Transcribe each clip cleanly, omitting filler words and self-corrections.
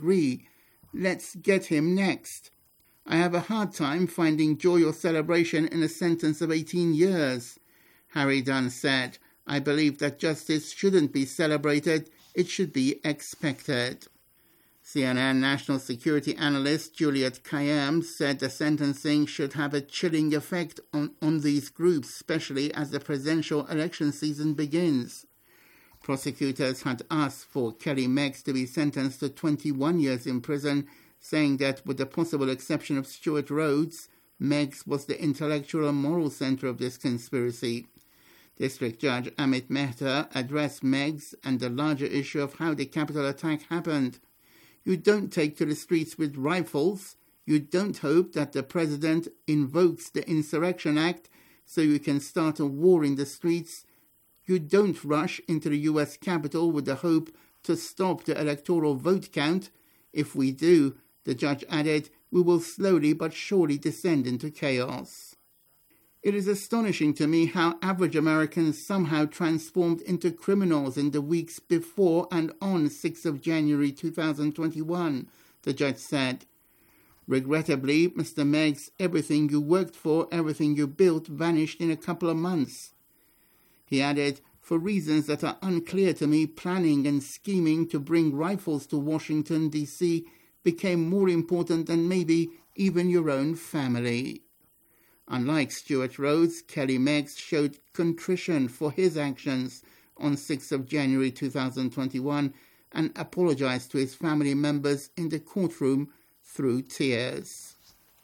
agree. Let's get him next. I have a hard time finding joy or celebration in a sentence of 18 years. Harry Dunn said, I believe that justice shouldn't be celebrated, it should be expected. CNN national security analyst Juliet Kayyem said the sentencing should have a chilling effect on these groups, especially as the presidential election season begins. Prosecutors had asked for Kelly Meggs to be sentenced to 21 years in prison, saying that with the possible exception of Stewart Rhodes, Meggs was the intellectual and moral center of this conspiracy. District Judge Amit Mehta addressed Meggs and the larger issue of how the Capitol attack happened. You don't take to the streets with rifles. You don't hope that the president invokes the Insurrection Act so you can start a war in the streets. You don't rush into the U.S. Capitol with the hope to stop the electoral vote count. If we do, the judge added, we will slowly but surely descend into chaos. It is astonishing to me how average Americans somehow transformed into criminals in the weeks before and on 6th of January 2021, the judge said. Regrettably, Mr. Meggs, everything you worked for, everything you built vanished in a couple of months. He added, for reasons that are unclear to me, planning and scheming to bring rifles to Washington, D.C. became more important than maybe even your own family. Unlike Stewart Rhodes, Kelly Meggs showed contrition for his actions on 6th of January 2021 and apologized to his family members in the courtroom through tears.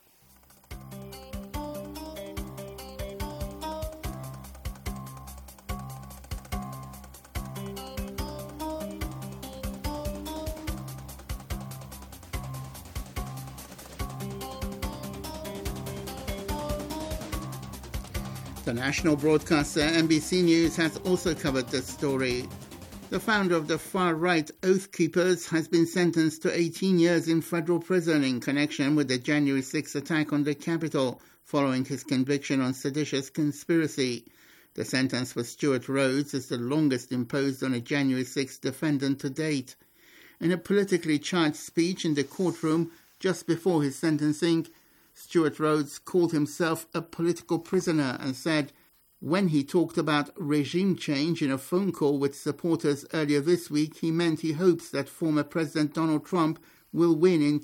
The national broadcaster NBC News has also covered this story. The founder of the far-right Oath Keepers has been sentenced to 18 years in federal prison in connection with the January 6 attack on the Capitol, following his conviction on seditious conspiracy. The sentence for Stewart Rhodes is the longest imposed on a January 6 defendant to date. In a politically charged speech in the courtroom just before his sentencing, Stewart Rhodes called himself a political prisoner and said when he talked about regime change in a phone call with supporters earlier this week, he meant he hopes that former President Donald Trump will win in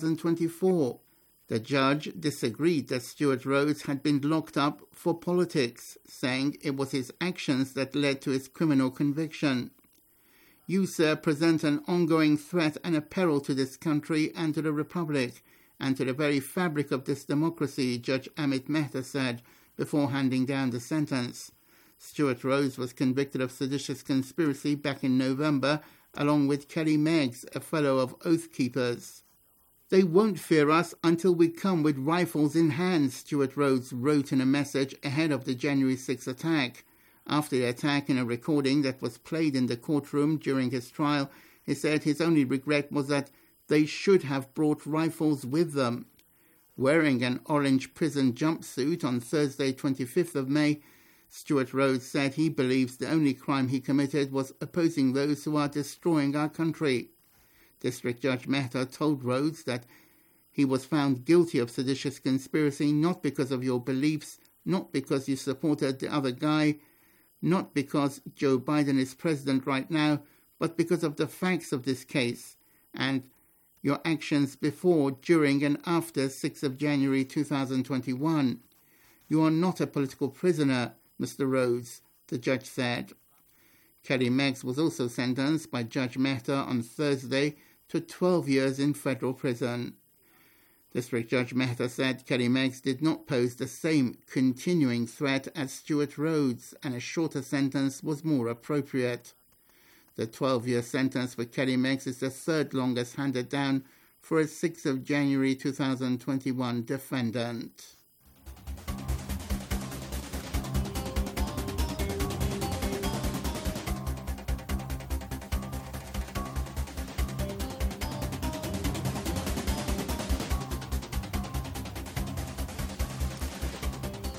2024. The judge disagreed that Stewart Rhodes had been locked up for politics, saying it was his actions that led to his criminal conviction. You, sir, present an ongoing threat and a peril to this country and to the Republic, and to the very fabric of this democracy, Judge Amit Mehta said, before handing down the sentence. Stewart Rhodes was convicted of seditious conspiracy back in November, along with Kelly Meggs, a fellow of Oath Keepers. They won't fear us until we come with rifles in hand, Stewart Rhodes wrote in a message ahead of the January 6 attack. After the attack, in a recording that was played in the courtroom during his trial, he said his only regret was that they should have brought rifles with them. Wearing an orange prison jumpsuit on Thursday, 25th of May, Stewart Rhodes said he believes the only crime he committed was opposing those who are destroying our country. District Judge Mehta told Rhodes that he was found guilty of seditious conspiracy not because of your beliefs, not because you supported the other guy, not because Joe Biden is president right now, but because of the facts of this case and your actions before, during and after 6th of January 2021. You are not a political prisoner, Mr. Rhodes, the judge said. Kelly Meggs was also sentenced by Judge Mehta on Thursday to 12 years in federal prison. District Judge Mehta said Kelly Meggs did not pose the same continuing threat as Stewart Rhodes, and a shorter sentence was more appropriate. The 12-year sentence for Kelly Meggs is the third longest handed down for a 6th of January 2021 defendant.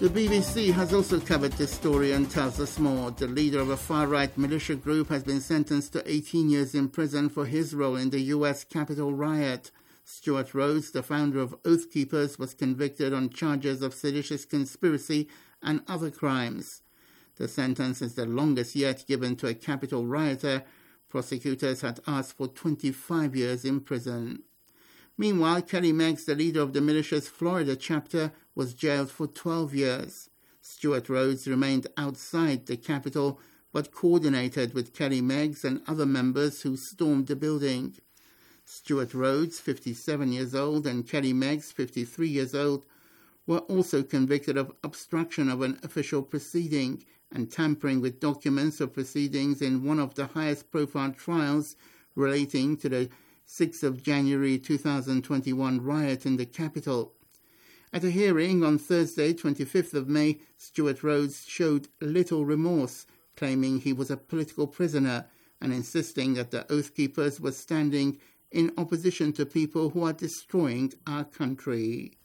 The BBC has also covered this story and tells us more. The leader of a far-right militia group has been sentenced to 18 years in prison for his role in the US Capitol riot. Stuart Rhodes, the founder of Oath Keepers, was convicted on charges of seditious conspiracy and other crimes. The sentence is the longest yet given to a Capitol rioter. Prosecutors had asked for 25 years in prison. Meanwhile, Kelly Meggs, the leader of the militia's Florida chapter, was jailed for 12 years. Stuart Rhodes remained outside the Capitol, but coordinated with Kelly Meggs and other members who stormed the building. Stuart Rhodes, 57 years old, and Kelly Meggs, 53 years old, were also convicted of obstruction of an official proceeding and tampering with documents of proceedings in one of the highest-profile trials relating to the 6th of January 2021 riot in the Capitol. At a hearing on Thursday, 25th of May, Stuart Rhodes showed little remorse, claiming he was a political prisoner and insisting that the Oath Keepers were standing in opposition to people who are destroying our country.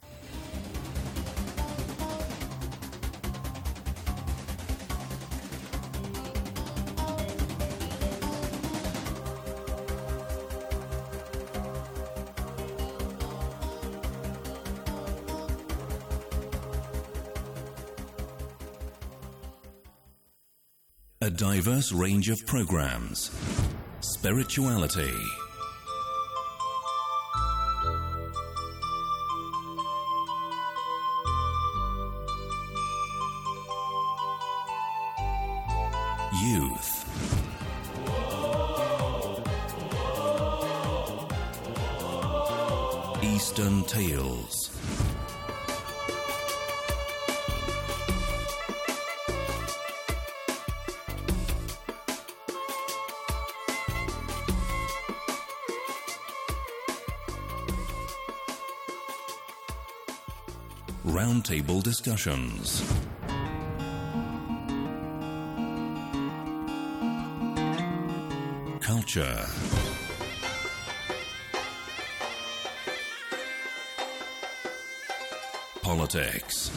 A diverse range of programs. Spirituality. Youth. Eastern Tales. Roundtable discussions. Culture. Politics.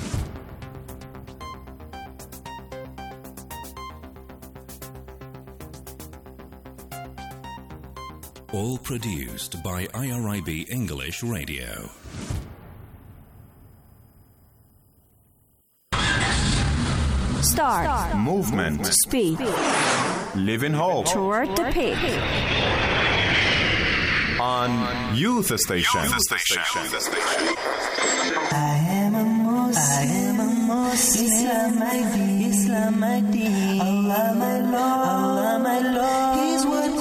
All produced by IRIB English Radio. Start. Movement. Speed. Live in hope. Toward the peak. On Youth Station. I am a Muslim. Islam my deen. Allah my Lord. His word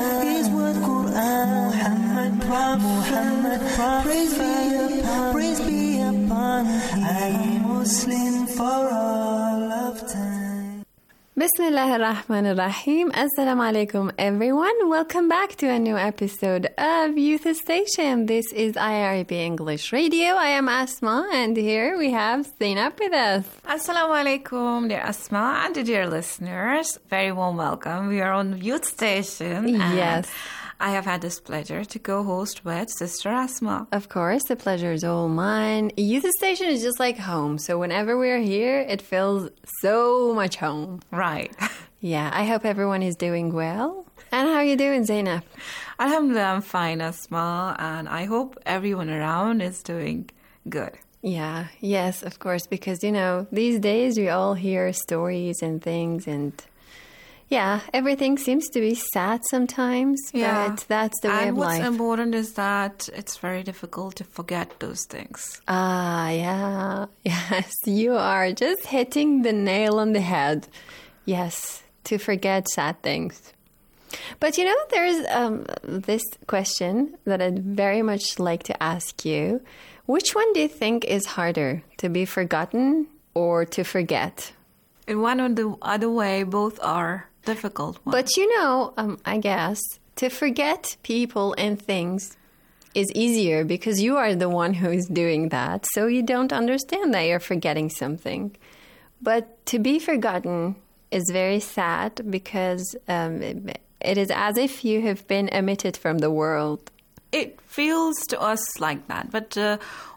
Quran. Muhammad Prophet. Praise be upon him. I am Muslim for all of time. Bismillah ar-Rahman ar-Rahim. Assalamu alaikum everyone. Welcome back to a new episode of Youth Station. This is IRIB English Radio. I am Asma and here we have Zainab with us. Assalamu alaikum, dear Asma and dear listeners. Very warm welcome. We are on Youth Station. Yes. I have had this pleasure to co-host with Sister Asma. Of course, the pleasure is all mine. Youth Station is just like home. So whenever we're here, it feels so much home. Right. Yeah, I hope everyone is doing well. And how are you doing, Zainab? Alhamdulillah, I'm fine, Asma. And I hope everyone around is doing good. Yeah, yes, of course. Because, you know, these days we all hear stories and things and... yeah, everything seems to be sad sometimes, but that's the way of life. And what's important is that it's very difficult to forget those things. Ah, yeah. Yes, you are just hitting the nail on the head. Yes, to forget sad things. But, you know, there's this question that I'd very much like to ask you. Which one do you think is harder, to be forgotten or to forget? In one or the other way, both are difficult ones. But you know, I guess to forget people and things is easier because you are the one who is doing that. So you don't understand that you're forgetting something. But to be forgotten is very sad because it is as if you have been omitted from the world. It feels to us like that. But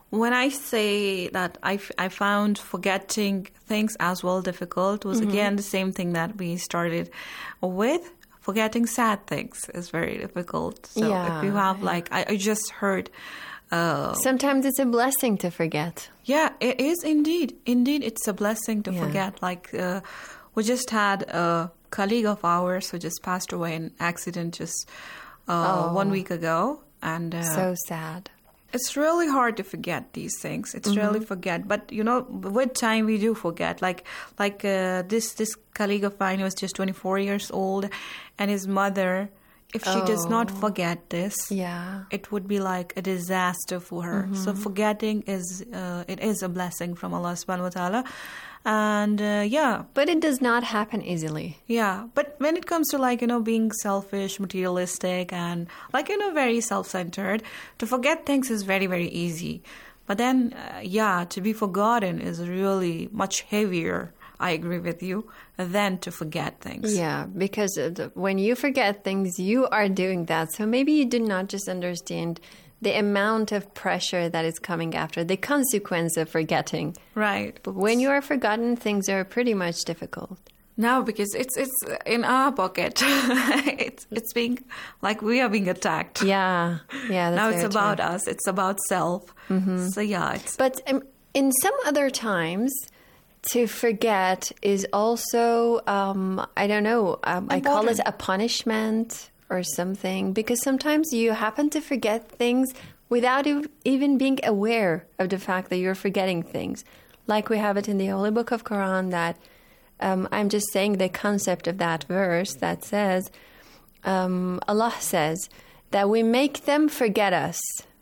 when I say that I found forgetting things as well difficult, was again the same thing that we started with. Forgetting sad things is very difficult. So if you have I just heard... Sometimes it's a blessing to forget. Yeah, it is indeed. Indeed, it's a blessing to forget. Like, we just had a colleague of ours who just passed away in an accident just 1 week ago. And so sad. It's really hard to forget these things. It's really forget. But, with time we do forget. Like this colleague of mine was just 24 years old, and his mother... If she does not forget this, it would be like a disaster for her. So forgetting is a blessing from Allah subhanahu wa ta'ala. And But it does not happen easily. Yeah. But when it comes to being selfish, materialistic, and very self-centered, to forget things is very, very easy. But then, to be forgotten is really much heavier. I agree with you, than to forget things. Yeah, because when you forget things, you are doing that. So maybe you do not just understand the amount of pressure that is coming after, the consequence of forgetting. Right. But when you are forgotten, things are pretty much difficult. No, because it's in our pocket. it's being we are being attacked. Yeah, that's now it's very about true. us. It's about self. So it's. But in some other times, to forget is also I don't know. I call it a punishment or something, because sometimes you happen to forget things without even being aware of the fact that you're forgetting things. Like we have it in the Holy Book of Quran that. I'm just saying the concept of that verse that says, Allah says that we make them forget us,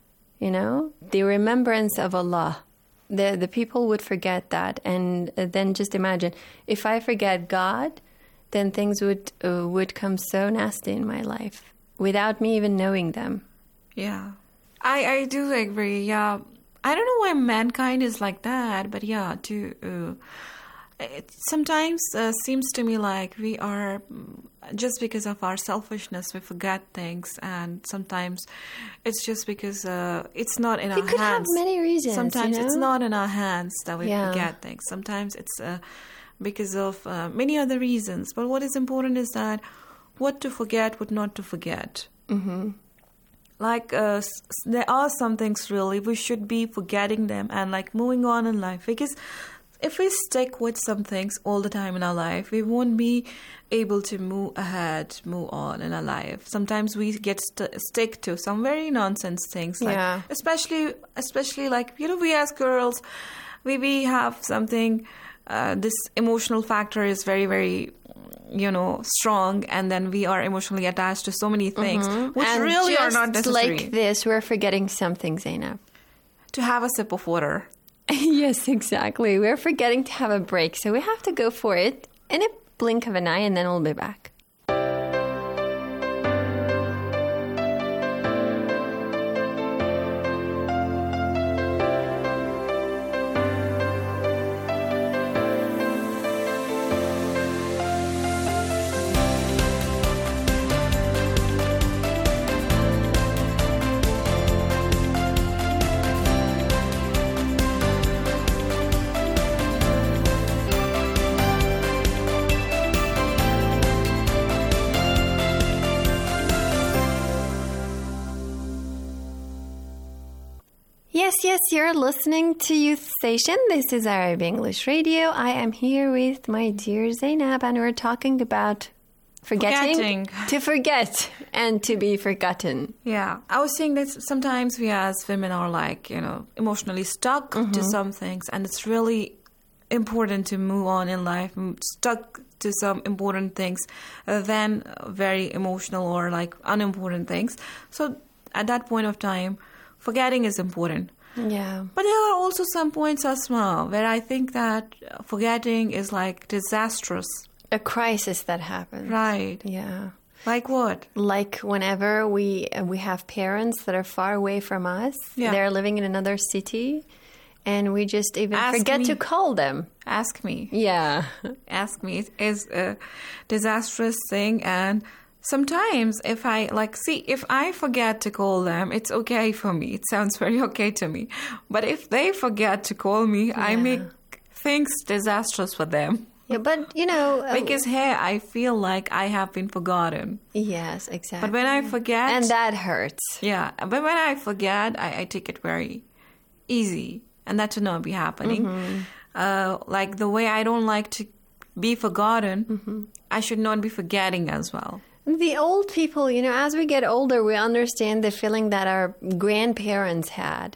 the remembrance of Allah. The people would forget that. And then just imagine, if I forget God, then things would come so nasty in my life without me even knowing them. Yeah, I do agree. Yeah, I don't know why mankind is like that, but it sometimes seems to me like we are, just because of our selfishness, we forget things. And sometimes it's just because it's not in our hands. It could have many reasons. Sometimes it's not in our hands that we forget things. Sometimes it's because of many other reasons. But what is important is that what to forget, what not to forget. Mm-hmm. There are some things really we should be forgetting them and moving on in life, because if we stick with some things all the time in our life, we won't be able to move ahead, move on in our life. Sometimes we get stick to some very nonsense things, especially we as girls, we have something. This emotional factor is very, very, strong, and then we are emotionally attached to so many things, which and really are not just necessary. Like this, we're forgetting something, Zainab. To have a sip of water. Yes, exactly. We're forgetting to have a break, so we have to go for it in a blink of an eye, and then we'll be back. Yes, you're listening to Youth Station. This is Arab English Radio. I am here with my dear Zainab, and we're talking about forgetting. To forget and to be forgotten. Yeah, I was saying that sometimes we as women are emotionally stuck to some things, and it's really important to move on in life, stuck to some important things than very emotional or unimportant things. So at that point of time, forgetting is important. Yeah. But there are also some points as well where I think that forgetting is disastrous. A crisis that happens. Right. Yeah. Like what? Like whenever we have parents that are far away from us, they're living in another city, and we just even forget to call them. Ask me. Yeah. Ask me. It is a disastrous thing, and sometimes if I forget to call them, it's okay for me. It sounds very okay to me. But if they forget to call me, I make things disastrous for them. Yeah, but Because here I feel like I have been forgotten. Yes, exactly. But when I forget... And that hurts. Yeah, but when I forget, I take it very easy. And that should not be happening. Like the way I don't like to be forgotten, I should not be forgetting as well. The old people, as we get older, we understand the feeling that our grandparents had.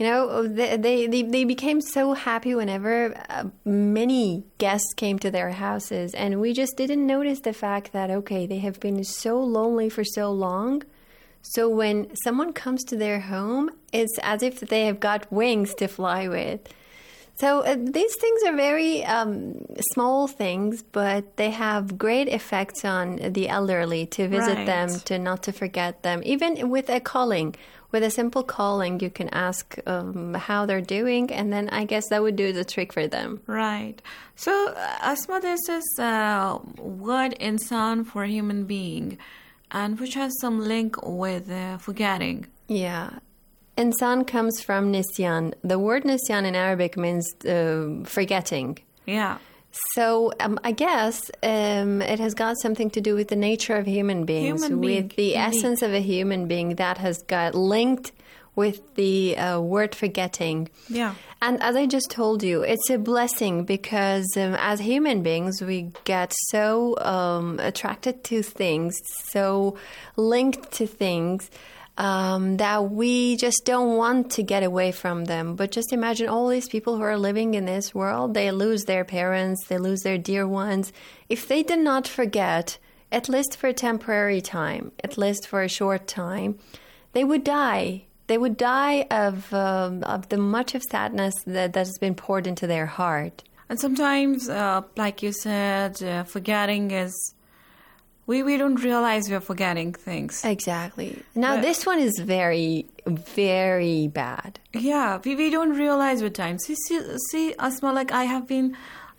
They became so happy whenever many guests came to their houses, and we just didn't notice the fact that, okay, they have been so lonely for so long. So when someone comes to their home, it's as if they have got wings to fly with. So these things are very small things, but they have great effects on the elderly to visit them, to not to forget them. Even with a calling, with a simple calling, you can ask how they're doing, and then I guess that would do the trick for them. Right. So, Asma, there's this word insan for human being, and which has some link with forgetting. Yeah. Insan comes from nisyan. The word nisyan in Arabic means forgetting. Yeah. So I guess it has got something to do with the nature of human beings, with the essence of a human being that has got linked with the word forgetting. Yeah. And as I just told you, it's a blessing because as human beings, we get so attracted to things, so linked to things, that we just don't want to get away from them. But just imagine all these people who are living in this world, they lose their parents, they lose their dear ones. If they did not forget, at least for a temporary time, at least for a short time, they would die. They would die of the much of sadness that has been poured into their heart. And sometimes, like you said, forgetting is... We don't realize we're forgetting things. Exactly. Now, this one is very, very bad. Yeah, we don't realize with time. See, Asma, like I have been,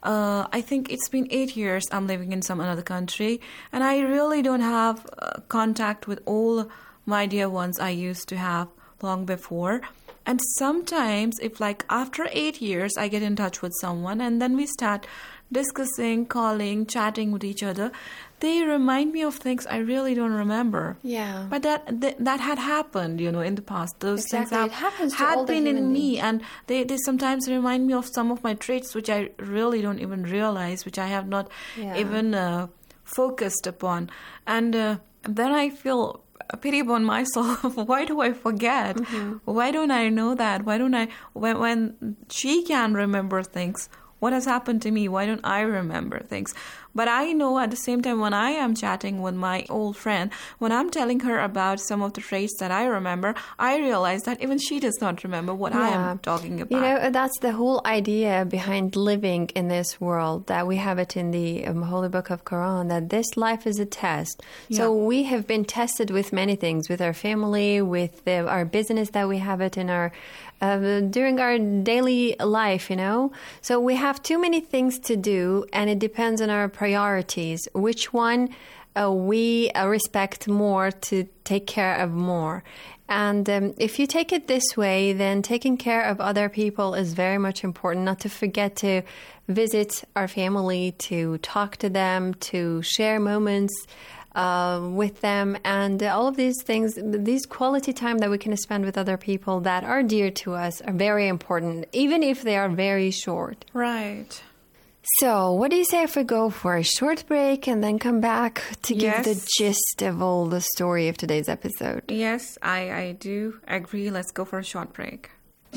I think it's been 8 years I'm living in some another country, and I really don't have contact with all my dear ones I used to have long before. And sometimes, if like after 8 years, I get in touch with someone, and then we start discussing, calling, chatting with each other, they remind me of things I really don't remember. Yeah. But that had happened, in the past. Those exactly. things it happens to had all been the in me, beings. and they sometimes remind me of some of my traits which I really don't even realize, which I have not even focused upon. And then I feel a pity upon myself. Why do I forget? Mm-hmm. Why don't I know that? Why don't I, when she can remember things, what has happened to me? Why don't I remember things? But I know at the same time when I am chatting with my old friend, when I'm telling her about some of the traits that I remember, I realize that even she does not remember what I am talking about. That's the whole idea behind living in this world, that we have it in the Holy Book of Quran, that this life is a test. Yeah. So we have been tested with many things, with our family, with our business that we have it in our during our daily life, So we have too many things to do, and it depends on our priorities, which one we respect more to take care of more. And if you take it this way, then taking care of other people is very much important, not to forget to visit our family, to talk to them, to share moments with them, and all of these things, these quality time that we can spend with other people that are dear to us are very important, even if they are very short. Right. So, what do you say if we go for a short break and then come back to give the gist of all the story of today's episode? Yes, I do agree. Let's go for a short break.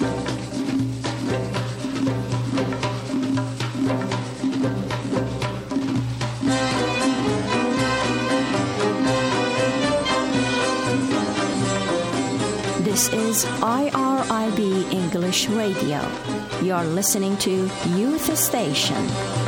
This is IRIB English Radio. You're listening to Youth Station.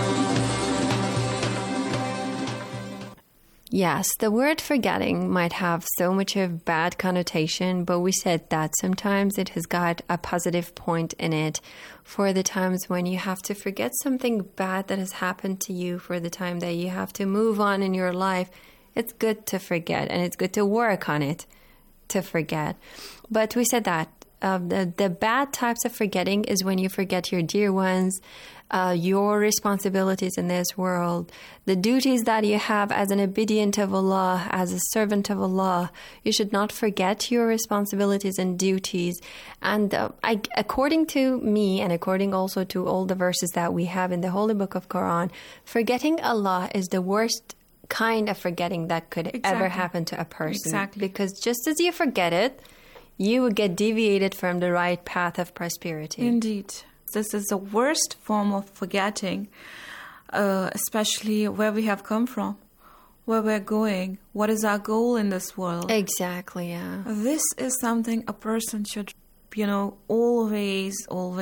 Yes, the word forgetting might have so much of bad connotation, but we said that sometimes it has got a positive point in it for the times when you have to forget something bad that has happened to you, for the time that you have to move on in your life. It's good to forget, and it's good to work on it to forget. But we said that the bad types of forgetting is when you forget your dear ones, your responsibilities in this world, the duties that you have as an obedient of Allah, as a servant of Allah. You should not forget your responsibilities and duties. And according to me, and according also to all the verses that we have in the Holy Book of Quran, forgetting Allah is the worst kind of forgetting that could ever happen to a person. Exactly. Because just as you forget it, you would get deviated from the right path of prosperity. Indeed. This is the worst form of forgetting, especially where we have come from, where we're going, what is our goal in this world. Exactly, yeah. This is something a person should, always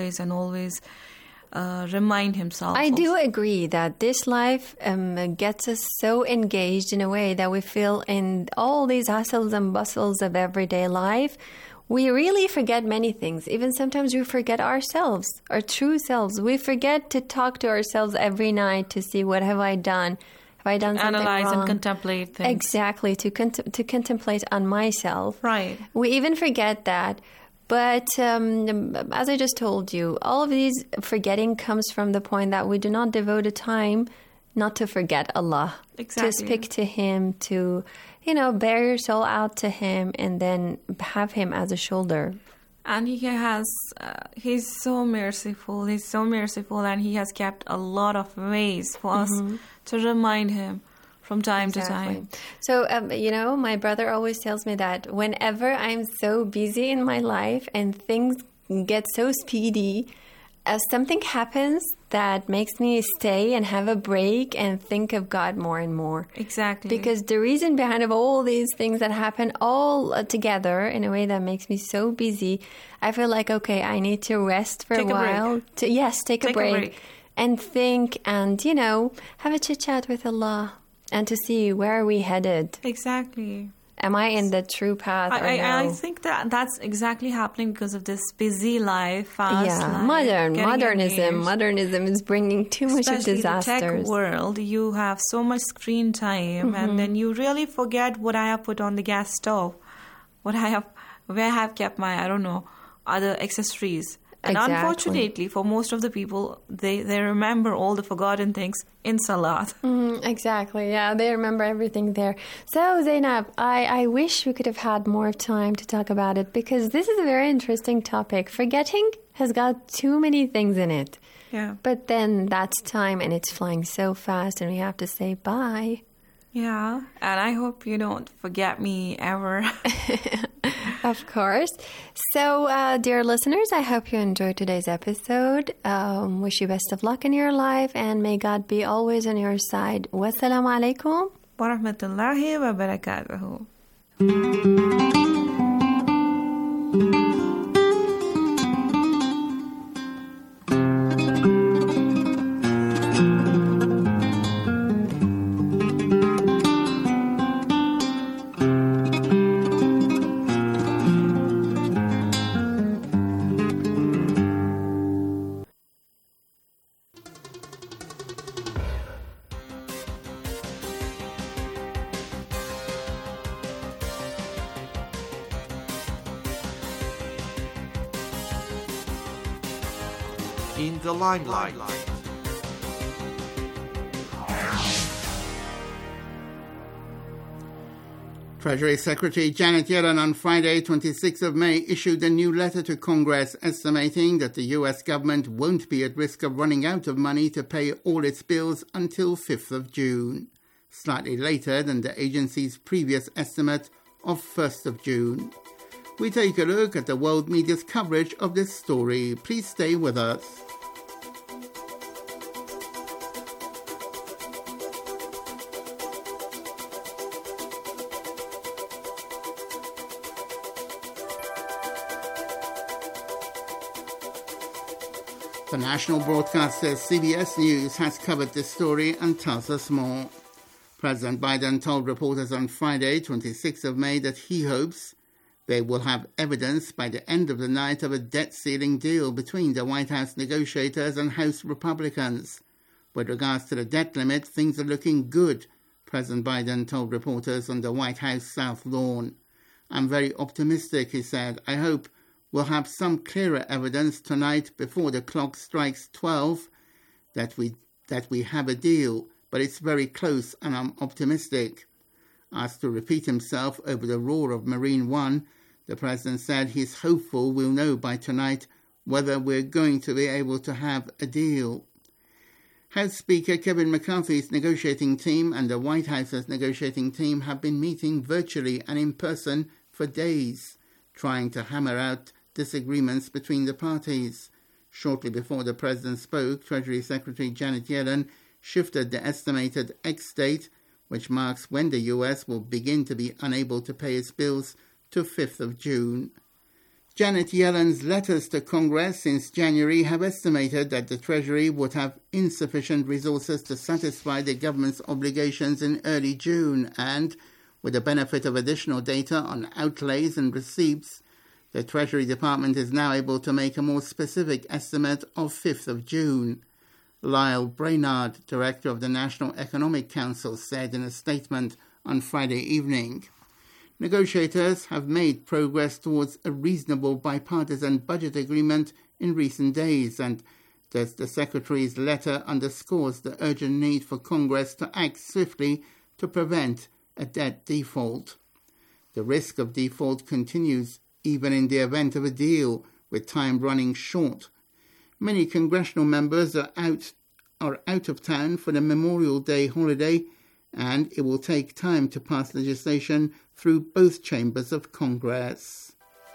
remind himself I of. do agree that this life gets us so engaged in a way that we feel in all these hustles and bustles of everyday life. We really forget many things. Even sometimes we forget ourselves, our true selves. We forget to talk to ourselves every night to see what have I done. Have I done something Analyze wrong? and contemplate things. Exactly, to contemplate on myself. Right. We even forget that. But as I just told you, all of these forgetting comes from the point that we do not devote a time not to forget Allah. Exactly. To speak to Him, to, bear your soul out to Him, and then have Him as a shoulder. And he's so merciful. He's so merciful, and He has kept a lot of ways for us to remind Him from time to time. So, my brother always tells me that whenever I'm so busy in my life and things get so speedy, something happens that makes me stay and have a break and think of God more and more. Exactly. Because the reason behind of all these things that happen all together in a way that makes me so busy, I feel like, okay, I need to rest for a while. Take a break. And think and, have a chit-chat with Allah and to see where are we headed. Exactly. Am I in the true path or no? I think that's exactly happening because of this busy life, fast life. Modernism is bringing too much of disasters. disasters. Especially the tech world, you have so much screen time, and then you really forget what I have put on the gas stove, where I have kept my, other accessories. And unfortunately, for most of the people, they remember all the forgotten things in Salat. Exactly, yeah, they remember everything there. So, Zainab, I wish we could have had more time to talk about it because this is a very interesting topic. Forgetting has got too many things in it. Yeah. But then that's time and it's flying so fast and we have to say bye. Yeah, and I hope you don't forget me ever. Of course. So, dear listeners, I hope you enjoyed today's episode. Wish you best of luck in your life and may God be always on your side. Wassalamu alaikum. Wa rahmatullahi wa barakatuhu. In the limelight. Treasury Secretary Janet Yellen on Friday, 26th of May, issued a new letter to Congress estimating that the U.S. government won't be at risk of running out of money to pay all its bills until 5th of June, slightly later than the agency's previous estimate of 1st of June. We take a look at the world media's coverage of this story. Please stay with us. The national broadcaster CBS News has covered this story and tells us more. President Biden told reporters on Friday, 26th of May, that he hopes they will have evidence by the end of the night of a debt-ceiling deal between the White House negotiators and House Republicans. With regards to the debt limit, things are looking good, President Biden told reporters on the White House South Lawn. "I'm very optimistic," he said. "I hope we'll have some clearer evidence tonight before the clock strikes 12 that we have a deal, but it's very close and I'm optimistic." Asked to repeat himself over the roar of Marine One, the president said he's hopeful we'll know by tonight whether we're going to be able to have a deal. House Speaker Kevin McCarthy's negotiating team and the White House's negotiating team have been meeting virtually and in person for days, trying to hammer out disagreements between the parties. Shortly before the president spoke, Treasury Secretary Janet Yellen shifted the estimated X-date, which marks when the US will begin to be unable to pay its bills, to 5th of June. Janet Yellen's letters to Congress since January have estimated that the Treasury would have insufficient resources to satisfy the government's obligations in early June, and, with the benefit of additional data on outlays and receipts, the Treasury Department is now able to make a more specific estimate of 5th of June. Lyle Brainard, director of the National Economic Council, said in a statement on Friday evening. Negotiators have made progress towards a reasonable bipartisan budget agreement in recent days, and the Secretary's letter underscores the urgent need for Congress to act swiftly to prevent a debt default. The risk of default continues even in the event of a deal, with time running short. Many congressional members are out of town for the Memorial Day holiday, and it will take time to pass legislation through both chambers of Congress.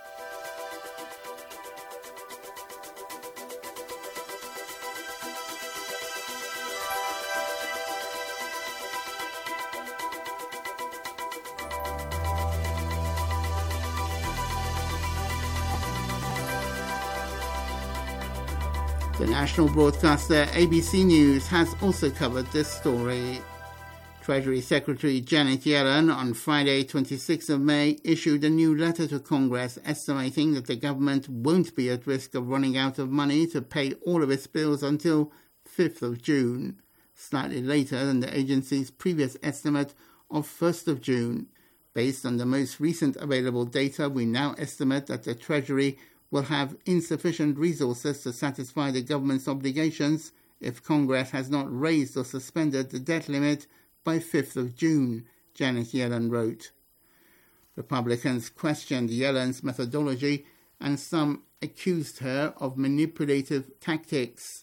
The national broadcaster ABC News has also covered this story. Treasury Secretary Janet Yellen on Friday, 26th of May, issued a new letter to Congress estimating that the government won't be at risk of running out of money to pay all of its bills until 5th of June, slightly later than the agency's previous estimate of 1st of June. Based on the most recent available data, we now estimate that the Treasury will have insufficient resources to satisfy the government's obligations if Congress has not raised or suspended the debt limit by 5th of June, Janet Yellen wrote. Republicans questioned Yellen's methodology and some accused her of manipulative tactics.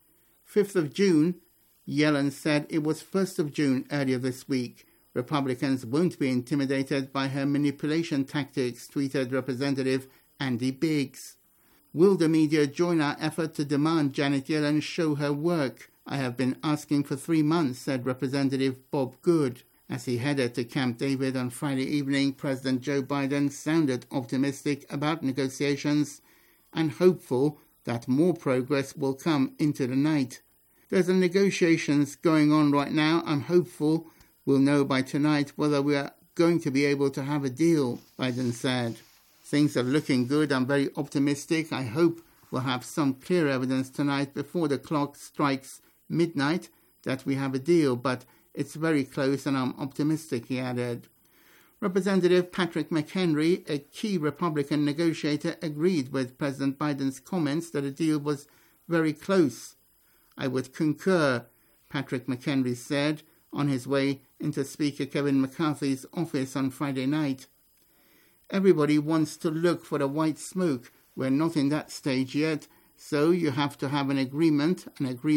5th of June, Yellen said it was 1st of June earlier this week. Republicans won't be intimidated by her manipulation tactics, tweeted Representative Andy Biggs. Will the media join our effort to demand Janet Yellen show her work? I have been asking for 3 months, said Representative Bob Good. As he headed to Camp David on Friday evening, President Joe Biden sounded optimistic about negotiations and hopeful that more progress will come into the night. There's negotiations going on right now. I'm hopeful we'll know by tonight whether we are going to be able to have a deal, Biden said. Things are looking good. I'm very optimistic. I hope we'll have some clear evidence tonight before the clock strikes midnight that we have a deal, but it's very close and I'm optimistic, he added. Representative Patrick McHenry, a key Republican negotiator, agreed with President Biden's comments that a deal was very close. I would concur, Patrick McHenry said on his way into Speaker Kevin McCarthy's office on Friday night. Everybody wants to look for the white smoke. We're not in that stage yet. So you have to have an agreement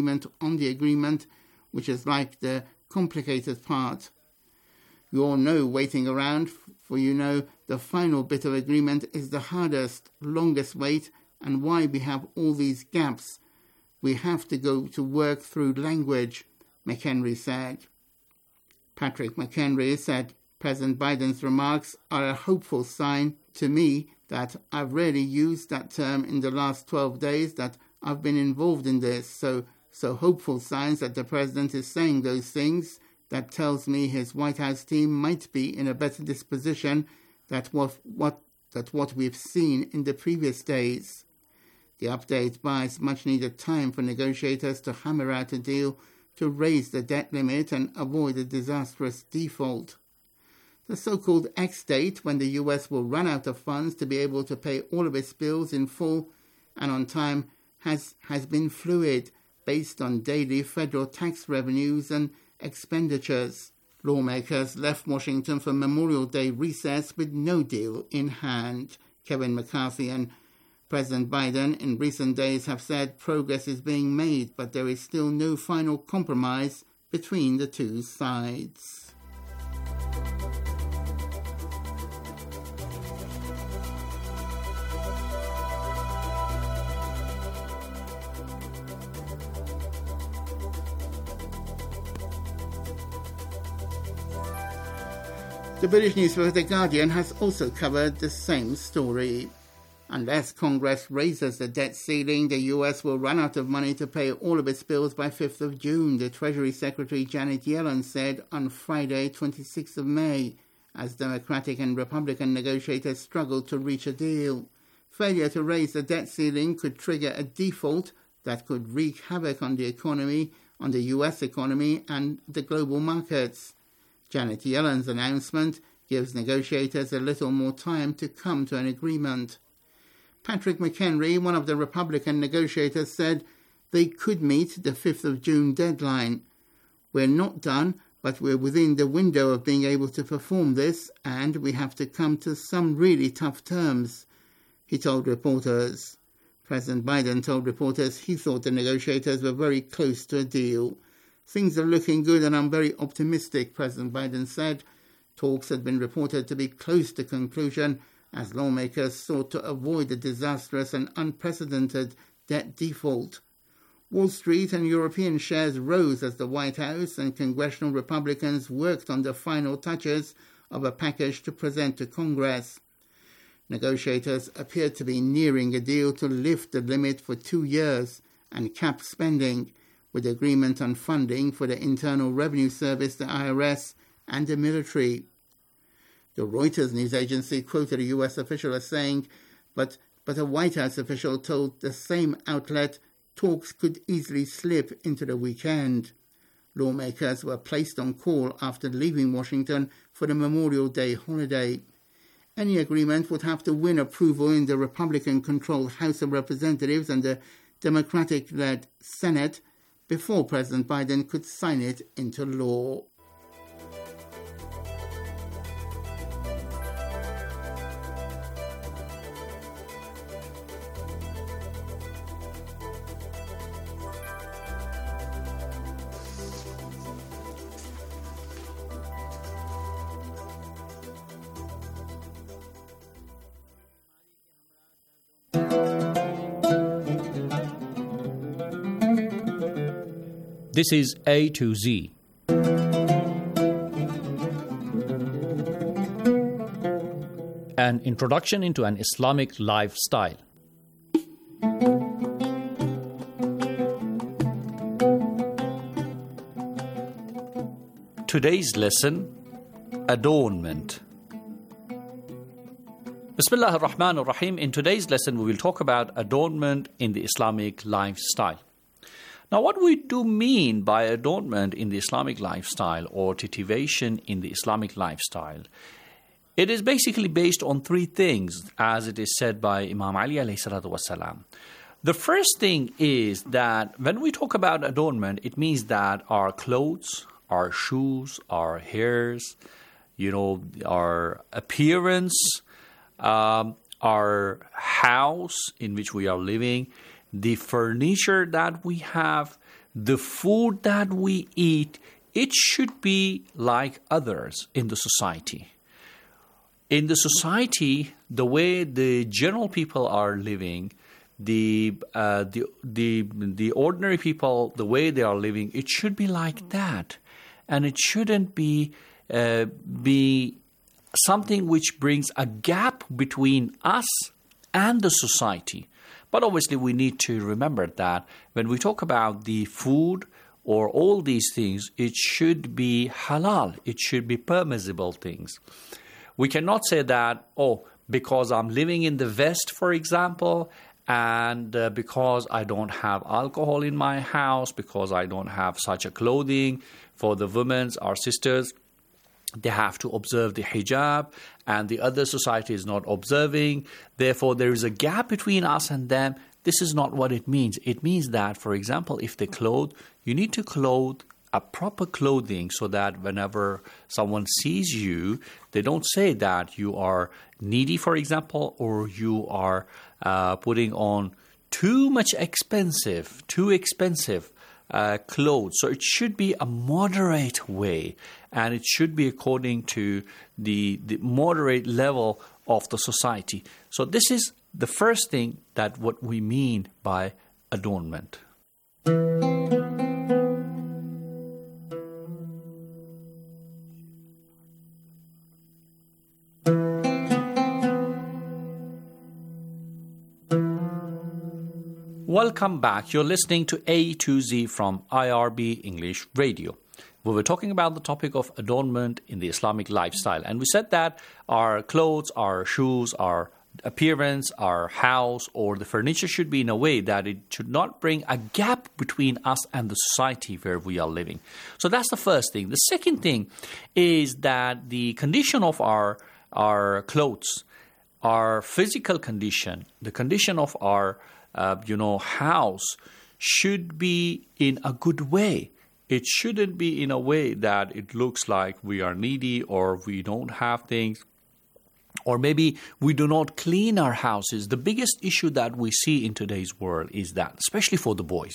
on the agreement, which is like the complicated part. You all know waiting around, for you know the final bit of agreement is the hardest, longest wait, and why we have all these gaps. We have to go to work through language, McHenry said. Patrick McHenry said President Biden's remarks are a hopeful sign to me that I've rarely used that term in the last 12 days that I've been involved in this. So hopeful signs that the president is saying those things, that tells me his White House team might be in a better disposition than what we've seen in the previous days. The update buys much-needed time for negotiators to hammer out a deal to raise the debt limit and avoid a disastrous default. The so-called X date, when the US will run out of funds to be able to pay all of its bills in full and on time, has been fluid, based on daily federal tax revenues and expenditures. Lawmakers left Washington for Memorial Day recess with no deal in hand. Kevin McCarthy and President Biden in recent days have said progress is being made, but there is still no final compromise between the two sides. The British newspaper The Guardian has also covered the same story. Unless Congress raises the debt ceiling, the US will run out of money to pay all of its bills by 5th of June, the Treasury Secretary Janet Yellen said on Friday, 26th of May, as Democratic and Republican negotiators struggled to reach a deal. Failure to raise the debt ceiling could trigger a default that could wreak havoc on the economy, on the US economy and the global markets. Janet Yellen's announcement gives negotiators a little more time to come to an agreement. Patrick McHenry, one of the Republican negotiators, said they could meet the 5th of June deadline. We're not done, but we're within the window of being able to perform this, and we have to come to some really tough terms, he told reporters. President Biden told reporters he thought the negotiators were very close to a deal. Things are looking good and I'm very optimistic, President Biden said. Talks had been reported to be close to conclusion as lawmakers sought to avoid a disastrous and unprecedented debt default. Wall Street and European shares rose as the White House and congressional Republicans worked on the final touches of a package to present to Congress. Negotiators appeared to be nearing a deal to lift the limit for 2 years and cap spending, with agreement on funding for the Internal Revenue Service, the IRS, and the military. The Reuters news agency quoted a U.S. official as saying, but a White House official told the same outlet talks could easily slip into the weekend. Lawmakers were placed on call after leaving Washington for the Memorial Day holiday. Any agreement would have to win approval in the Republican-controlled House of Representatives and the Democratic-led Senate before President Biden could sign it into law. This is A to Z. An introduction into an Islamic lifestyle. Today's lesson, adornment. Bismillah ar-Rahman ar-Rahim. In today's lesson, we will talk about adornment in the Islamic lifestyle. Now, what we do mean by adornment in the Islamic lifestyle or titivation in the Islamic lifestyle, it is basically based on three things, as it is said by Imam Ali alayhi salatu wasalam. The first thing is that when we talk about adornment, it means that our clothes, our shoes, our hairs, our appearance, our house in which we are living, the furniture that we have, the food that we eat, it should be like others in the society. In the society, the way the general people are living, the ordinary people, the way they are living, it should be like that. And it shouldn't be something which brings a gap between us and the society. But obviously we need to remember that when we talk about the food or all these things, it should be halal. It should be permissible things. We cannot say that, because I'm living in the West, for example, and because I don't have alcohol in my house, because I don't have such a clothing, for the women, our sisters, they have to observe the hijab, and the other society is not observing. Therefore, there is a gap between us and them. This is not what it means. It means that, for example, if they clothe, you need to clothe a proper clothing so that whenever someone sees you, they don't say that you are needy, for example, or you are putting on too expensive clothes. So it should be a moderate way, and it should be according to the moderate level of the society. So this is the first thing that what we mean by adornment. Welcome back. You're listening to A to Z from IRB English Radio. We were talking about the topic of adornment in the Islamic lifestyle. And we said that our clothes, our shoes, our appearance, our house, or the furniture should be in a way that it should not bring a gap between us and the society where we are living. So that's the first thing. The second thing is that the condition of our clothes, our physical condition, the condition of our house should be in a good way. It shouldn't be in a way that it looks like we are needy or we don't have things, or maybe we do not clean our houses. The biggest issue that we see in today's world is that, especially for the boys,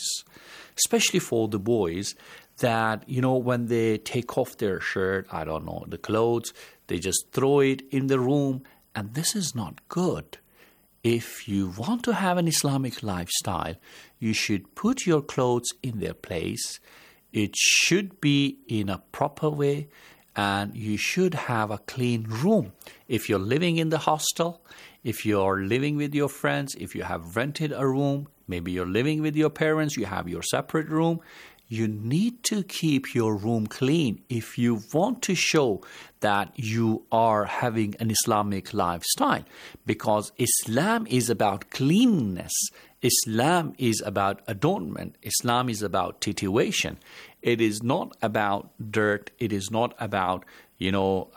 that, when they take off their shirt, the clothes, they just throw it in the room, and this is not good. If you want to have an Islamic lifestyle, you should put your clothes in their place. It should be in a proper way, and you should have a clean room. If you're living in the hostel, if you're living with your friends, if you have rented a room, maybe you're living with your parents, you have your separate room, you need to keep your room clean if you want to show that you are having an Islamic lifestyle, because Islam is about cleanliness. Islam is about adornment. Islam is about titillation. It is not about dirt. It is not about the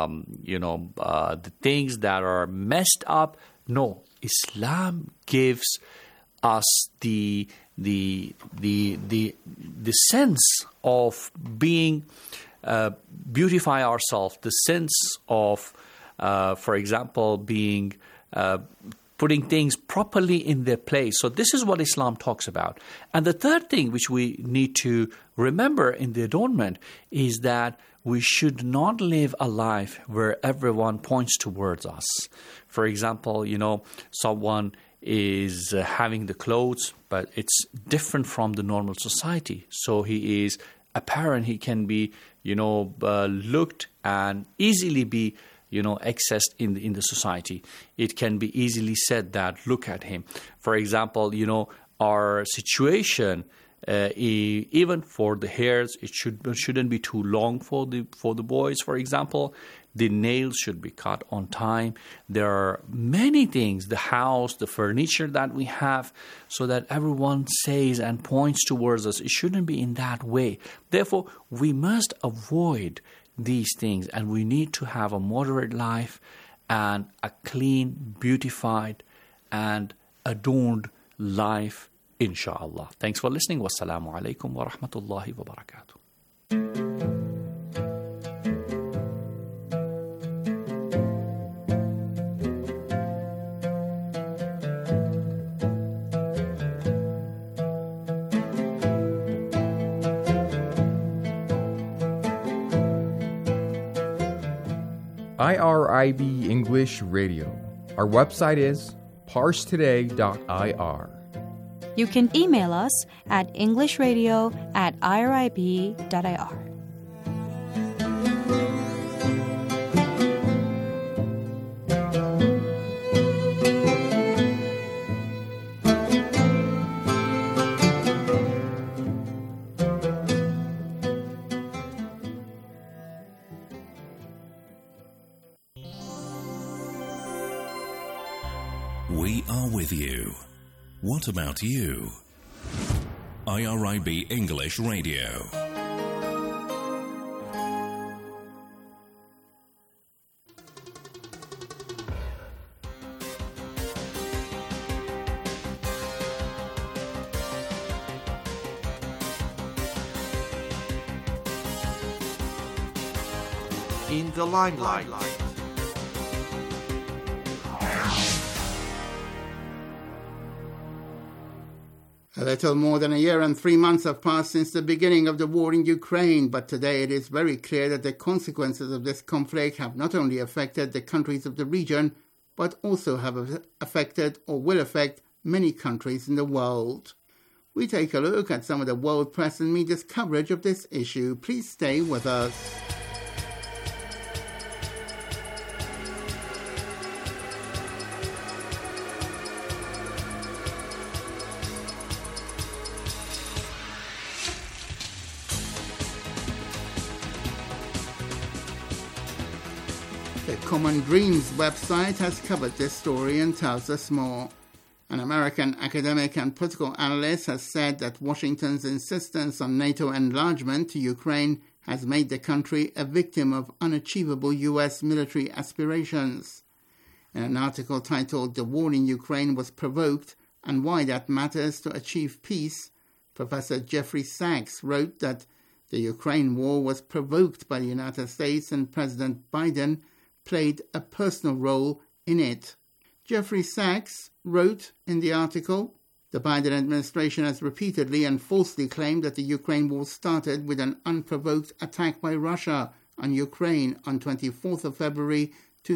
things that are messed up. No, Islam gives us the sense of being beautify ourselves, the sense of, for example, being putting things properly in their place. So this is what Islam talks about. And the third thing which we need to remember in the adornment is that we should not live a life where everyone points towards us. For example, someone is having the clothes, but it's different from the normal society. So he is apparent, he can be, looked and easily be, accessed in the society. It can be easily said that, look at him. For example, our situation, even for the hairs, it shouldn't be too long for the boys, for example. The nails should be cut on time. There are many things, the house, the furniture that we have, so that everyone says and points towards us. It shouldn't be in that way. Therefore, we must avoid these things, and we need to have a moderate life and a clean, beautified, and adorned life, inshallah. Thanks for listening. Wassalamu alaikum wa rahmatullahi wa barakatuh. IRIB English Radio. Our website is parsetoday.ir. You can email us at englishradio@irib.ir. We are with you. What about you? IRIB English Radio. In the limelight. A little more than a year and 3 months have passed since the beginning of the war in Ukraine, but today it is very clear that the consequences of this conflict have not only affected the countries of the region, but also have affected or will affect many countries in the world. We take a look at some of the world press and media's coverage of this issue. Please stay with us. The Common Dreams website has covered this story and tells us more. An American academic and political analyst has said that Washington's insistence on NATO enlargement to Ukraine has made the country a victim of unachievable U.S. military aspirations. In an article titled "The War in Ukraine Was Provoked and Why That Matters to Achieve Peace," Professor Jeffrey Sachs wrote that the Ukraine war was provoked by the United States and President Biden played a personal role in it. Jeffrey Sachs wrote in the article, "The Biden administration has repeatedly and falsely claimed that the Ukraine war started with an unprovoked attack by Russia on Ukraine on 24th of February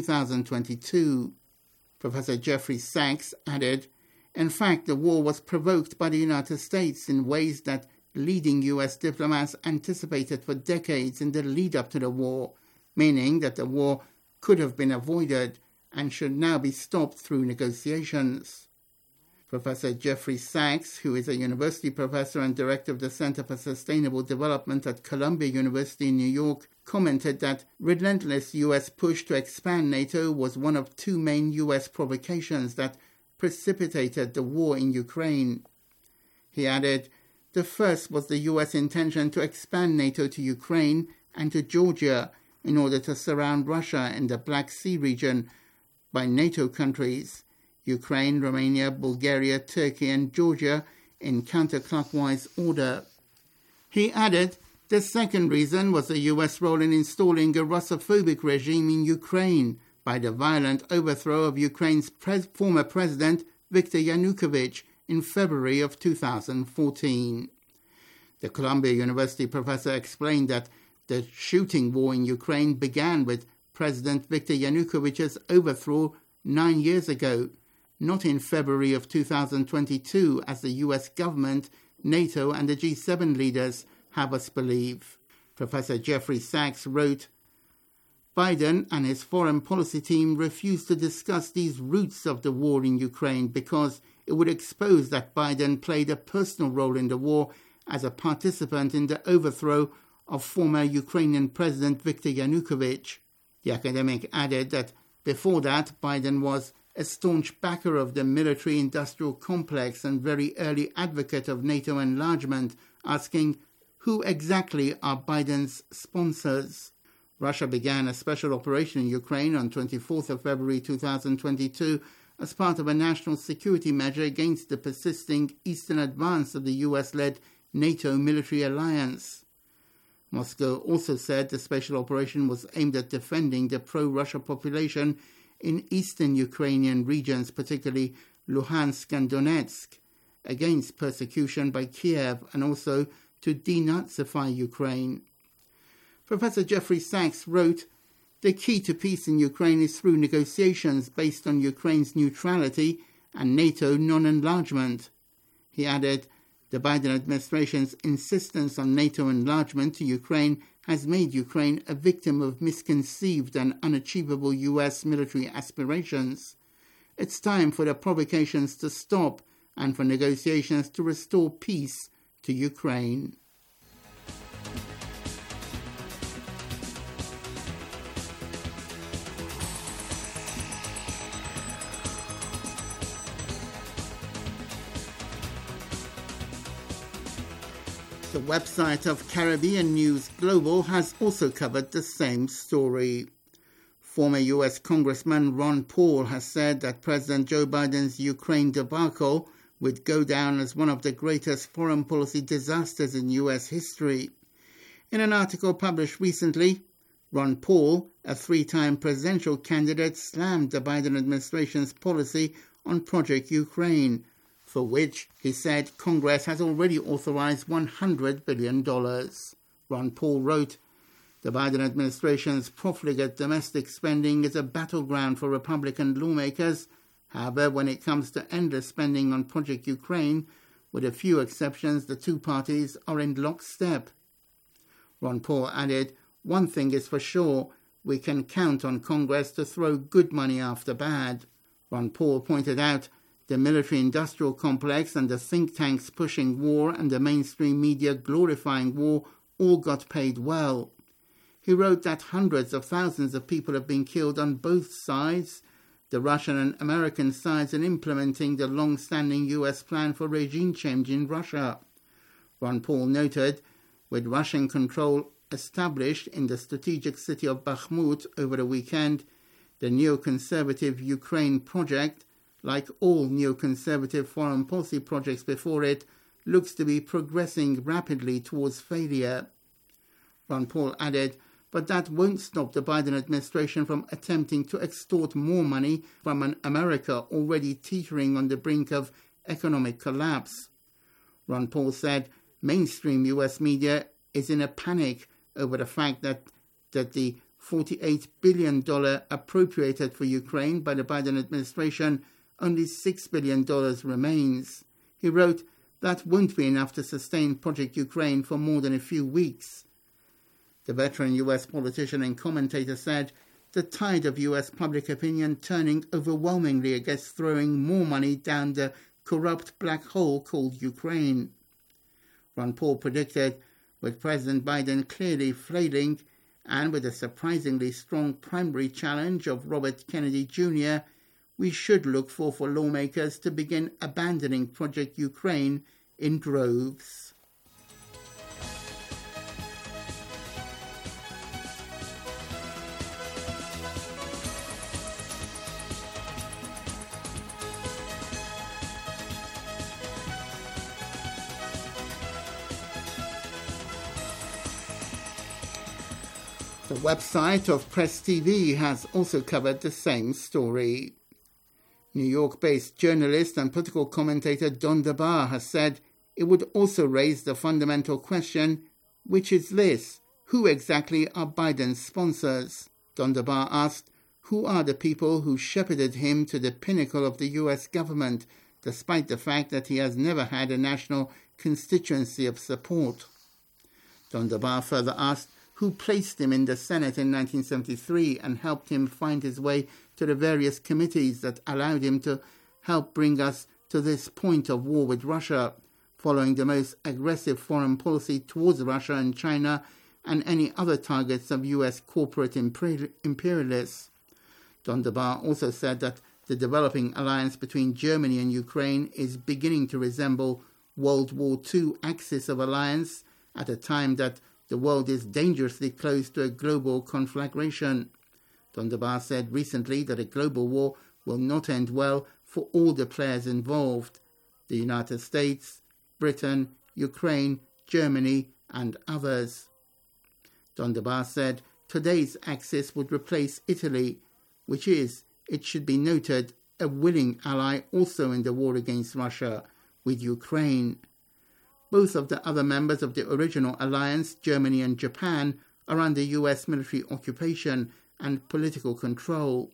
2022. Professor Jeffrey Sachs added, "In fact, the war was provoked by the United States in ways that leading U.S. diplomats anticipated for decades in the lead-up to the war, meaning that the war could have been avoided and should now be stopped through negotiations." Professor Jeffrey Sachs, who is a university professor and director of the Center for Sustainable Development at Columbia University in New York, commented that relentless U.S. push to expand NATO was one of two main U.S. provocations that precipitated the war in Ukraine. He added, "The first was the U.S. intention to expand NATO to Ukraine and to Georgia in order to surround Russia in the Black Sea region by NATO countries, Ukraine, Romania, Bulgaria, Turkey and Georgia in counterclockwise order." He added, "The second reason was the U.S. role in installing a Russophobic regime in Ukraine by the violent overthrow of Ukraine's former president Viktor Yanukovych in February of 2014. The Columbia University professor explained that the shooting war in Ukraine began with President Viktor Yanukovych's overthrow 9 years ago, not in February of 2022, as the US government, NATO and the G7 leaders have us believe. Professor Jeffrey Sachs wrote, "Biden and his foreign policy team refused to discuss these roots of the war in Ukraine because it would expose that Biden played a personal role in the war as a participant in the overthrow of former Ukrainian President Viktor Yanukovych." The academic added that before that, Biden was a staunch backer of the military-industrial complex and very early advocate of NATO enlargement, asking, who exactly are Biden's sponsors? Russia began a special operation in Ukraine on 24th of February 2022 as part of a national security measure against the persisting eastern advance of the US-led NATO military alliance. Moscow also said the special operation was aimed at defending the pro-Russia population in eastern Ukrainian regions, particularly Luhansk and Donetsk, against persecution by Kiev and also to denazify Ukraine. Professor Jeffrey Sachs wrote, "The key to peace in Ukraine is through negotiations based on Ukraine's neutrality and NATO non-enlargement." He added, "The Biden administration's insistence on NATO enlargement to Ukraine has made Ukraine a victim of misconceived and unachievable U.S. military aspirations. It's time for the provocations to stop and for negotiations to restore peace to Ukraine." The website of Caribbean News Global has also covered the same story. Former U.S. Congressman Ron Paul has said that President Joe Biden's Ukraine debacle would go down as one of the greatest foreign policy disasters in U.S. history. In an article published recently, Ron Paul, a three-time presidential candidate, slammed the Biden administration's policy on Project Ukraine, for which, he said, Congress has already authorized $100 billion. Ron Paul wrote, "The Biden administration's profligate domestic spending is a battleground for Republican lawmakers. However, when it comes to endless spending on Project Ukraine, with a few exceptions, the two parties are in lockstep." Ron Paul added, "One thing is for sure, we can count on Congress to throw good money after bad." Ron Paul pointed out the military-industrial complex and the think tanks pushing war and the mainstream media glorifying war all got paid well. He wrote that hundreds of thousands of people have been killed on both sides, the Russian and American sides, in implementing the long-standing U.S. plan for regime change in Russia. Ron Paul noted, with Russian control established in the strategic city of Bakhmut over the weekend, the neoconservative Ukraine project, like all neoconservative foreign policy projects before it, looks to be progressing rapidly towards failure. Ron Paul added, but that won't stop the Biden administration from attempting to extort more money from an America already teetering on the brink of economic collapse. Ron Paul said mainstream U.S. media is in a panic over the fact that the $48 billion appropriated for Ukraine by the Biden administration, only $6 billion remains. He wrote, that won't be enough to sustain Project Ukraine for more than a few weeks. The veteran U.S. politician and commentator said, the tide of U.S. public opinion turning overwhelmingly against throwing more money down the corrupt black hole called Ukraine. Ron Paul predicted, with President Biden clearly flailing and with a surprisingly strong primary challenge of Robert Kennedy Jr., we should look for lawmakers to begin abandoning Project Ukraine in droves. The website of Press TV has also covered the same story. New York-based journalist and political commentator Don DeBar has said it would also raise the fundamental question, which is this: who exactly are Biden's sponsors? Don DeBar asked, who are the people who shepherded him to the pinnacle of the U.S. government, despite the fact that he has never had a national constituency of support? Don DeBar further asked, who placed him in the Senate in 1973 and helped him find his way to the various committees that allowed him to help bring us to this point of war with Russia, following the most aggressive foreign policy towards Russia and China and any other targets of U.S. corporate imperialists. Don DeBar also said that the developing alliance between Germany and Ukraine is beginning to resemble World War II axis of alliance at a time that the world is dangerously close to a global conflagration. Don DeBar said recently that a global war will not end well for all the players involved: the United States, Britain, Ukraine, Germany, and others. Don DeBar said today's axis would replace Italy, which is, it should be noted, a willing ally also in the war against Russia, with Ukraine. Both of the other members of the original alliance, Germany and Japan, are under U.S. military occupation and political control.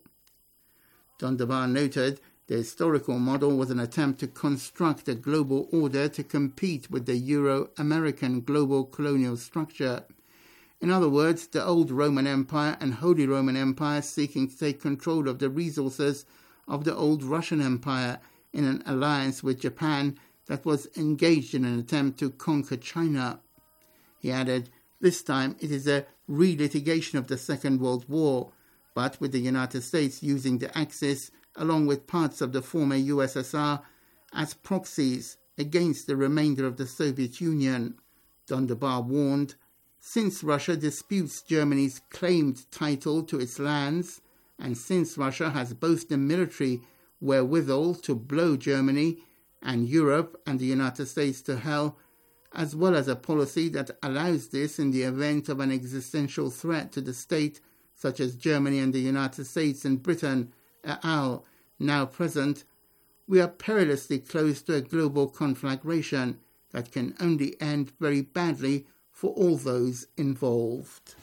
Don DeBar noted the historical model was an attempt to construct a global order to compete with the Euro-American global colonial structure. In other words, the old Roman Empire and Holy Roman Empire seeking to take control of the resources of the old Russian Empire in an alliance with Japan that was engaged in an attempt to conquer China. He added, this time it is a re-litigation of the Second World War, but with the United States using the Axis, along with parts of the former USSR, as proxies against the remainder of the Soviet Union. Dunderbar warned, since Russia disputes Germany's claimed title to its lands, and since Russia has both the military wherewithal to blow Germany and Europe and the United States to hell, as well as a policy that allows this in the event of an existential threat to the state, such as Germany and the United States and Britain, al. Now present, we are perilously close to a global conflagration that can only end very badly for all those involved.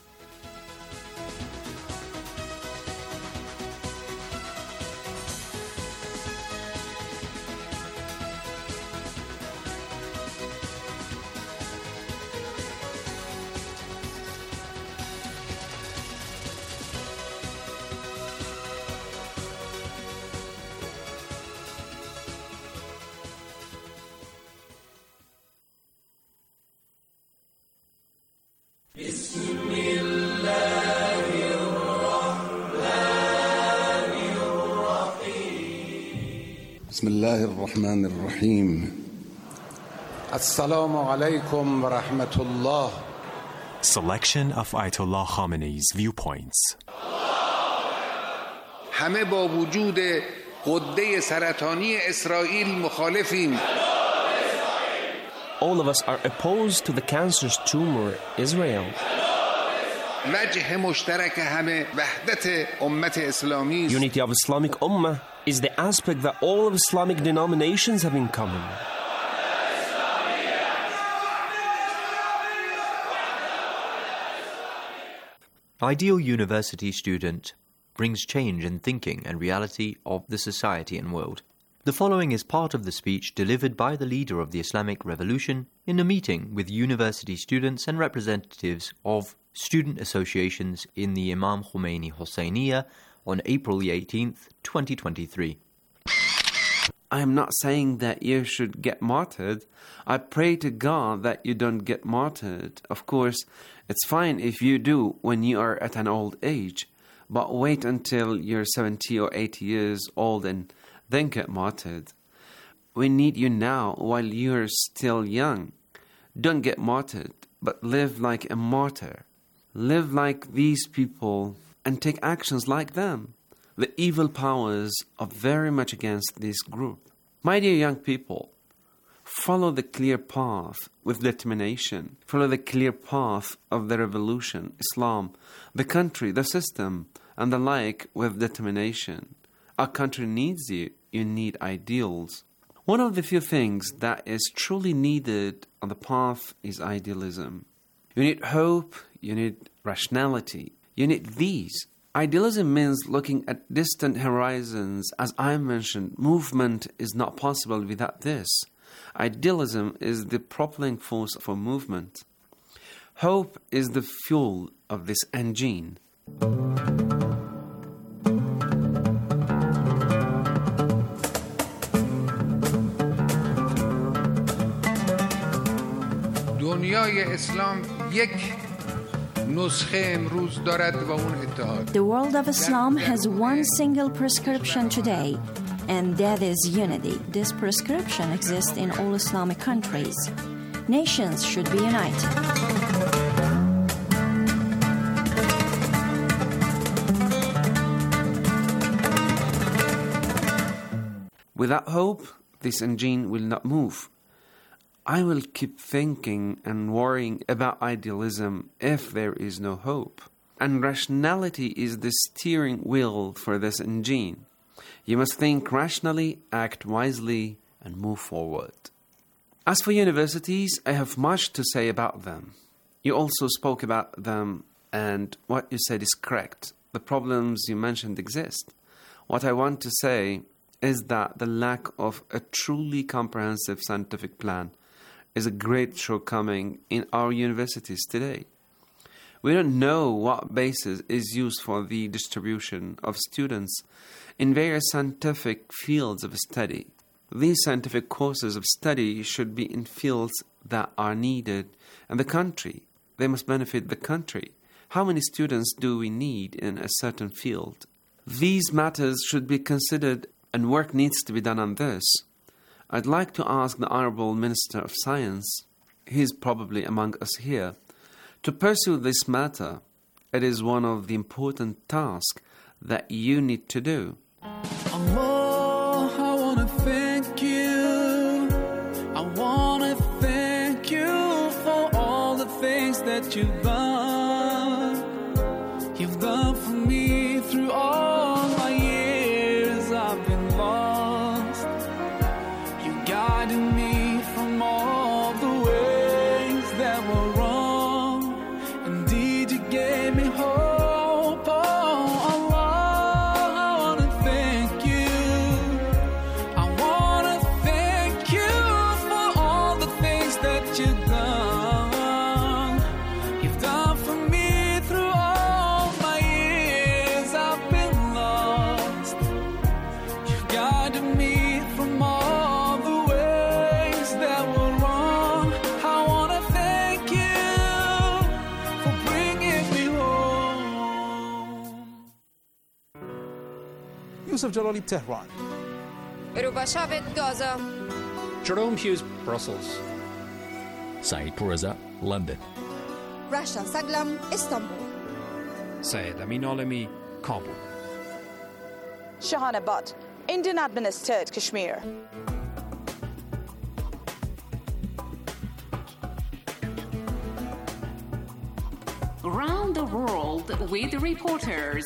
بسم الله الرحمن الرحيم السلام عليكم ورحمة الله. Selection of Ayatollah Khamenei's viewpoints. همه با وجود غده سرطانی اسرائیل مخالفیم. All of us are opposed to the cancerous tumor, Israel. وجه مشترک همه وحدت امت اسلامی. Unity of Islamic Ummah is the aspect that all of Islamic denominations have in common. Ideal university student brings change in thinking and reality of the society and world. The following is part of the speech delivered by the leader of the Islamic Revolution in a meeting with university students and representatives of student associations in the Imam Khomeini Hosseiniya on April the 18th, 2023. I am not saying that you should get martyred. I pray to God that you don't get martyred. Of course, it's fine if you do when you are at an old age, but wait until you're 70 or 80 years old and then get martyred. We need you now while you're still young. Don't get martyred, but live like a martyr. Live like these people and take actions like them. The evil powers are very much against this group. My dear young people, follow the clear path with determination. Follow the clear path of the revolution, Islam, the country, the system, and the like with determination. Our country needs you. You need ideals. One of the few things that is truly needed on the path is idealism. You need hope, you need rationality, you need these. Idealism means looking at distant horizons. As I mentioned, movement is not possible without this. Idealism is the propelling force for movement. Hope is the fuel of this engine. دنیای اسلام یک نسخه امروز دارد و اون اتحاد. The world of Islam has one single prescription today, and that is unity. This prescription exists in all Islamic countries. Nations should be united. Without hope, this engine will not move. I will keep thinking and worrying about idealism if there is no hope. And rationality is the steering wheel for this engine. You must think rationally, act wisely, and move forward. As for universities, I have much to say about them. You also spoke about them, and what you said is correct. The problems you mentioned exist. What I want to say is that the lack of a truly comprehensive scientific plan is a great shortcoming in our universities today. We don't know what basis is used for the distribution of students in various scientific fields of study. These scientific courses of study should be in fields that are needed in the country. They must benefit the country. How many students do we need in a certain field? These matters should be considered, and work needs to be done on this. I'd like to ask the Honorable Minister of Science he's probably among us here. To pursue this matter, it is one of the important tasks that you need to do. Allah, I want to thank you. I want to thank you for all the things that you've done. You've done for me through all my years I've been lost. You guided me from all the ways that were wrong. Indeed, you gave me hope. Oh, Allah, I want to thank you. I want to thank you for all the things that you've done. You've done for me through all my years I've been lost. You've guided me from all the ways that were wrong. I want to thank you for bringing me home. Yusuf Jalali, Tehran. Rubashavit, Gaza. Jerome Hughes, Brussels. Saeed Pourreza, London. Rasha Saglam, Istanbul. Syed Amin Alami, Kabul. Shahana Butt, Indian administered Kashmir. Around the world with reporters.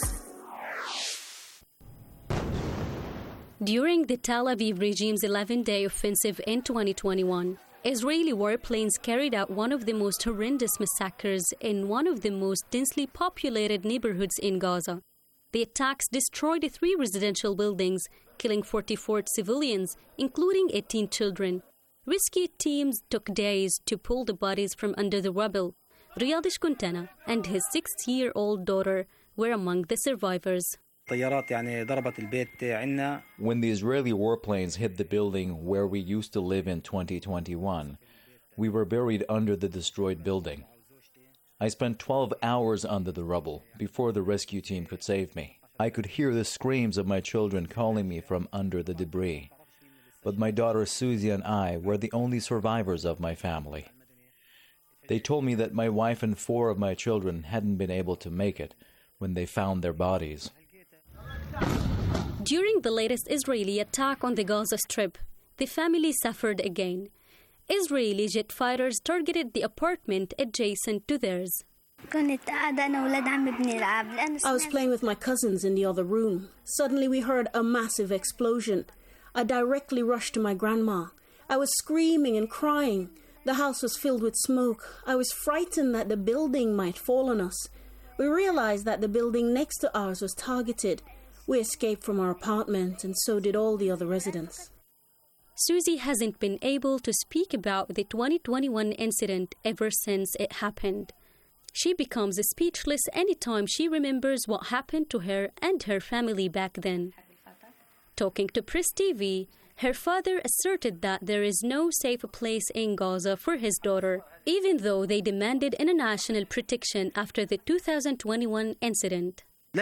During the Tel Aviv regime's 11-day offensive in 2021, Israeli warplanes carried out one of the most horrendous massacres in one of the most densely populated neighborhoods in Gaza. The attacks destroyed 3 residential buildings, killing 44 civilians, including 18 children. Rescue teams took days to pull the bodies from under the rubble. Riyad Shkuntana and his 6-year-old daughter were among the survivors. When the Israeli warplanes hit the building where we used to live in 2021, we were buried under the destroyed building. I spent 12 hours under the rubble before the rescue team could save me. I could hear the screams of my children calling me from under the debris. But my daughter Susie and I were the only survivors of my family. They told me that my wife and 4 of my children hadn't been able to make it when they found their bodies. During the latest Israeli attack on the Gaza Strip, the family suffered again. Israeli jet fighters targeted the apartment adjacent to theirs. I was playing with my cousins in the other room. Suddenly we heard a massive explosion. I directly rushed to my grandma. I was screaming and crying. The house was filled with smoke. I was frightened that the building might fall on us. We realized that the building next to ours was targeted. We escaped from our apartment, and so did all the other residents. Susie hasn't been able to speak about the 2021 incident ever since it happened. She becomes speechless anytime she remembers what happened to her and her family back then. Talking to Press TV, her father asserted that there is no safe place in Gaza for his daughter, even though they demanded international protection after the 2021 incident.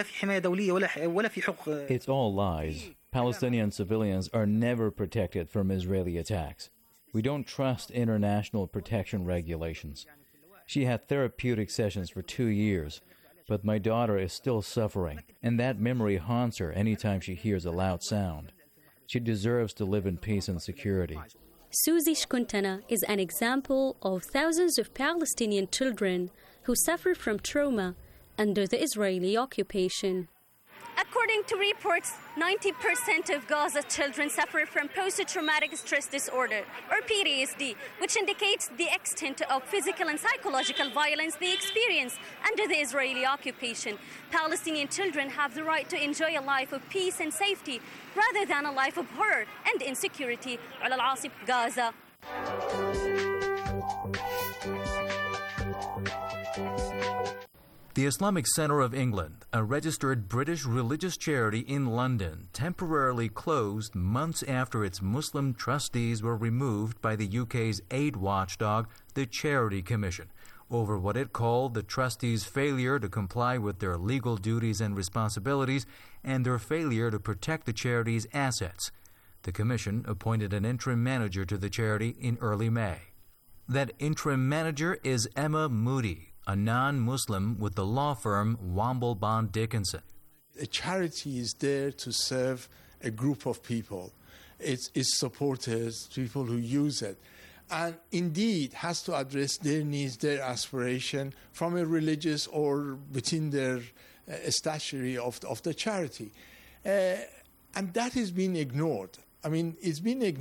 It's all lies. Palestinian civilians are never protected from Israeli attacks. We don't trust international protection regulations. She had therapeutic sessions for 2 years, but my daughter is still suffering, and that memory haunts her anytime she hears a loud sound. She deserves to live in peace and security. Susie Shkuntana is an example of thousands of Palestinian children who suffer from trauma under the Israeli occupation. According to reports, 90% of Gaza children suffer from post-traumatic stress disorder, or PTSD, which indicates the extent of physical and psychological violence they experience under the Israeli occupation. Palestinian children have the right to enjoy a life of peace and safety, rather than a life of horror and insecurity. Ala Al-Asif, Gaza. The Islamic Centre of England, a registered British religious charity in London, temporarily closed months after its Muslim trustees were removed by the UK's aid watchdog, the Charity Commission, over what it called the trustees' failure to comply with their legal duties and responsibilities and their failure to protect the charity's assets. The Commission appointed an interim manager to the charity in early May. That interim manager is Emma Moody, a non-Muslim with the law firm Womble Bond Dickinson. A charity is there to serve a group of people. It's supporters, people who use it. And indeed has to address their needs, their aspiration from a religious or within their statutory of the charity. And that has been ignored. I mean, it's been ignored.